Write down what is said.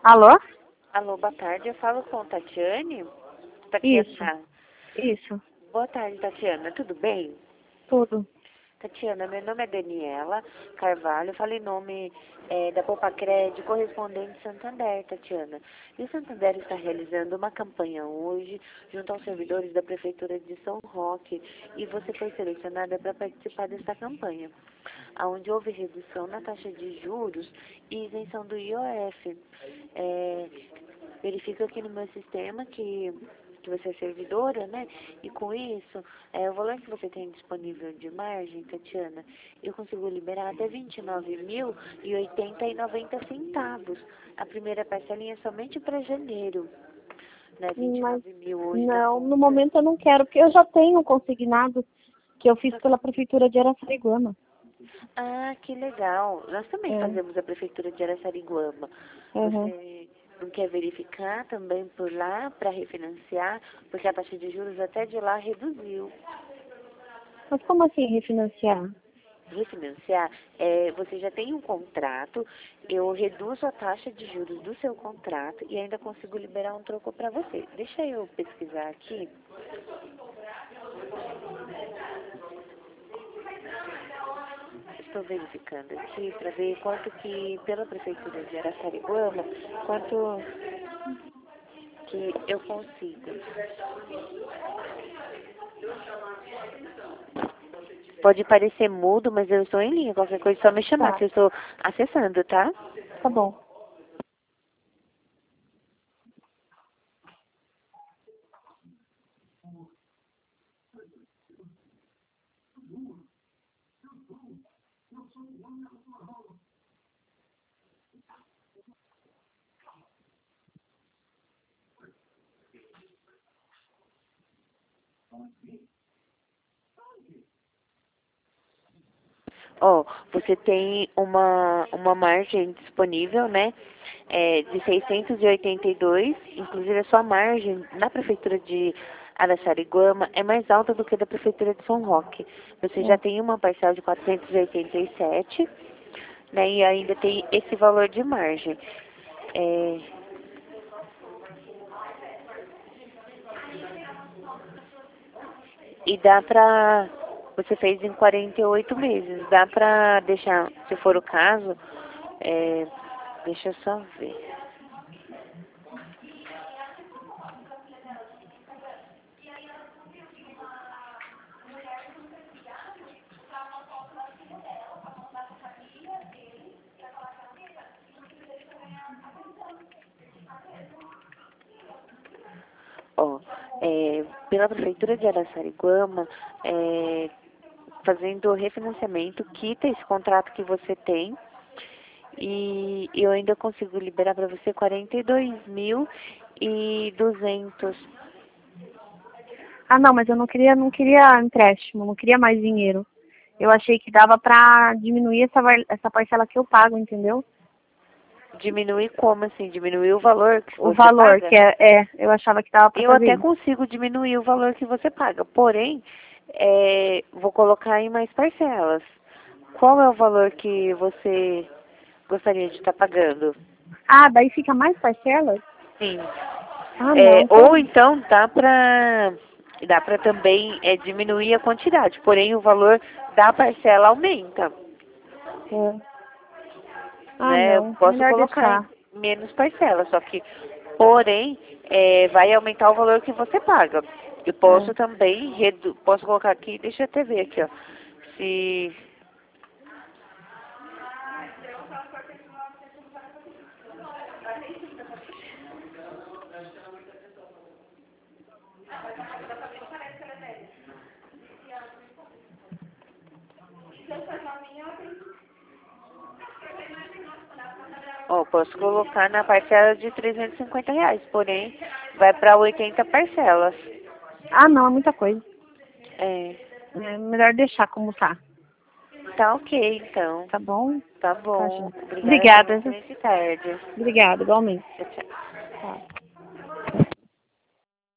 Alô? Alô, boa tarde. Eu falo com Tatiane. Isso, Tatiana. isso, Boa tarde, Tatiana. Tudo bem? tudo. Tatiana, meu nome é Daniela Carvalho. Eu falo em nome da Popacred, correspondente Santander, Tatiana. E o Santander está realizando uma campanha hoje, junto aos servidores da Prefeitura de São Roque. E você foi selecionada para participar desta campanha, onde houve redução na taxa de juros e isenção do IOF. Verifico aqui no meu sistema que você é servidora, né? E com isso, o valor que você tem disponível de margem, Tatiana, eu consigo liberar até 29.080,90. A primeira parcelinha é somente para janeiro, né? Mas 29 mil hoje na não, no conta. momento eu não quero, porque eu já tenho um consignado que eu fiz pela Prefeitura de Araçariguama. Ah, que legal. Nós também É. fazemos a Prefeitura de Araçariguama. Uhum. Você não quer verificar também por lá para refinanciar? Porque a taxa de juros até de lá reduziu. Mas como assim refinanciar? Refinanciar, você já tem um contrato, eu reduzo a taxa de juros do seu contrato e ainda consigo liberar um troco para você. Deixa eu pesquisar aqui. Estou verificando aqui para ver quanto que, pela Prefeitura de Araçariguama, quanto que eu consigo. Pode parecer mudo, mas eu estou em linha. Qualquer coisa é só me chamar, Tá, que eu estou acessando, tá? tá bom. Ó, você tem uma margem disponível, né? De 682, inclusive a sua margem na prefeitura de Araçariguama é mais alta do que a da prefeitura de São Roque. Você já É. tem uma parcela de 487, né? E ainda tem esse valor de margem. É, e dá pra. Você fez em 48 meses. Dá pra deixar, se for o caso, deixa eu só ver. Ó, pela Prefeitura de Araçariguama, fazendo o refinanciamento, quita esse contrato que você tem e eu ainda consigo liberar para você 42.200. Ah, não, mas eu não queria empréstimo, não queria mais dinheiro. Eu achei que dava pra diminuir essa parcela que eu pago, entendeu? Diminuir como assim? Diminuir o valor que O você valor, paga? que eu achava que dava pra Eu fazer até isso. consigo diminuir o valor que você paga, porém, vou colocar em mais parcelas. Qual é o valor que você gostaria de estar pagando? Ah, daí fica mais parcelas? Sim. Ah, não, Ou então dá para também diminuir a quantidade, porém o valor da parcela aumenta, é. Ah, né? Eu não, posso melhor colocar em deixar. menos parcelas, só que, porém, vai aumentar o valor que você paga. Eu posso É. também, posso colocar aqui, deixa eu até ver aqui, ó. Se, posso colocar na parcela de R$ 350, porém, vai para 80 parcelas. Ah, não, é muita coisa. É, É melhor deixar como tá. tá ok, então. Tá bom? Tá Tá, bom. gente. Obrigada, tenha uma Obrigada. excelente tarde. Obrigada, igualmente. Tchau, tchau. Tá.